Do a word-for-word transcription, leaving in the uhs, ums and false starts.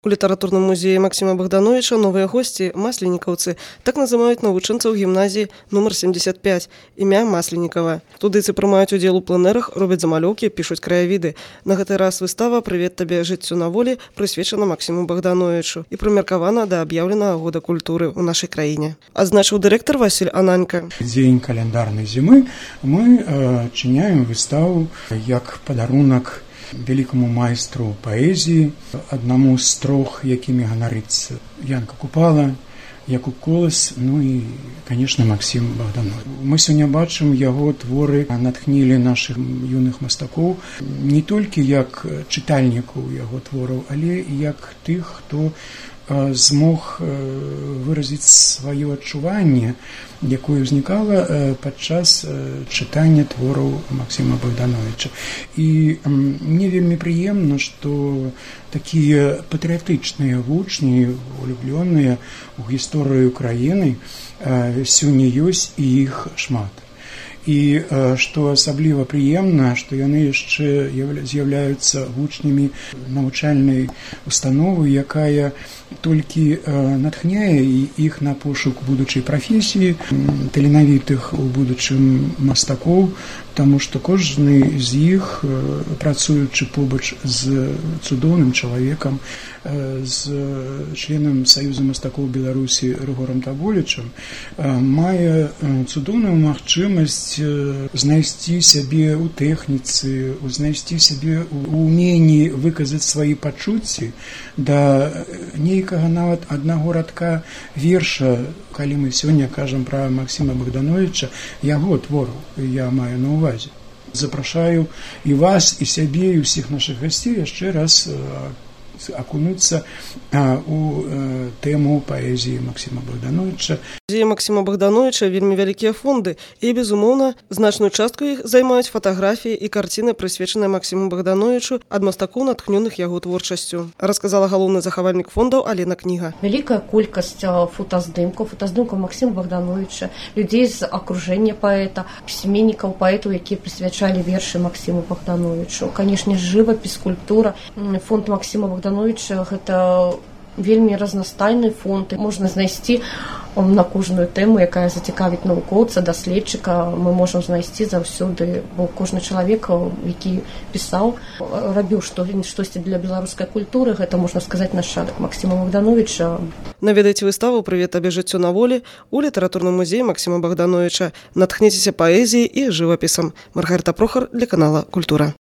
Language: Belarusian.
У літаратурным музеі Максіма Богдановича новыя госці масленікаўцы, так называюць навучэнцаў гімназіі нумар семьдесят пять, імя Масленікава. Студыйцы прымаюць удзел у планерах, робяць замалёўкі, пішуць краявіды. На гэты раз выстава «Прывет табе жыццю на волі» прысвечана Максіму Богдановичу і прымеркавана да аб'яўленага года культуры ў нашай краіне. Адзначыў дырэктар Васіль Ананька. Дзень каляндарнай зімы мы э, чыняем выставу як падарунак великому майстру паэзіі, аднаму з трох, якімі ганарыцца Янка Купала, Якуб Колас, ну і, конечно, Максім Богданович. Мы сёння бачым, яго творы натхнілі нашых юных мастакоў не толькі як чытальнікаў яго твораў, але і як тых, хто змог выразіць сваё адчуванне, якое ўзнікала падчас чытання твораў Максіма Богдановича. І мне вельмі прыемна, што такія патрыятычныя вучні, улюблёныя ў гісторыю краіны, сёння ёсць і іх шмат. І што асабліва прыемна, што яны яшчэ з'яўляюцца вучнямі навучальнай установы, якая толькі натхняе іх на пошук будучай прафесіі, таленавітых у будучым мастакоў, таму што кожны з іх, працуючы побач з цудоўным чалавекам, з членам Саюза мастакоў Беларусі Рыгорам Таболічам, мае цудоўную магчымасць знайсці сябе ў тэхніцы, знайсці сябе ў уменні выказаць свае пачуцці да нейкага нават аднаго радка верша, калі мы сёння кажам пра Максіма Богдановича, яго твору я маю на ўвазе. Запрашаю і вас, і сябе, і ўсіх нашых гасцей яшчэ раз акунуцца у тэму паэзіі Максіма Богдановича. Музеі Максіма Богдановича вельмі вялікія фонды, і, безумоўна, значную частку іх займаюць фатаграфіі і карціны, прысвечаныя Максіму Богдановичу, ад мастакоў, натхнёных яго творчасцю, расказала галоўны захавальнік фондаў Алена Кніга. Вялікая колькасць фотаздымкаў, фотаздымкаў Максіма Богдановича, людзей з акружэння паэта, пісьменнікаў, паэтаў, якія прысвячалі вершы Максіму Богдановичу. Канешне, жывапіс, скульптура. Фонд Максіма Богдановича гэта вельмі разнастайны фонд. Можна знайсці на кожную тэму, якая зацікавіць навукоўца, даследчыка. Мы можам знайсці заўсёды, бо кожны чалавек, які пісаў, рабіў штосьці для беларускай культуры, гэта, можна сказаць, нашчадак Максіма Богдановича. Наведайце выставу «Прывет табе жыццю на волі» у літаратурным музеі Максіма Богдановича. Натхніцеся паэзіяй і жывапісам. Маргарита Прохар для канала «Культура».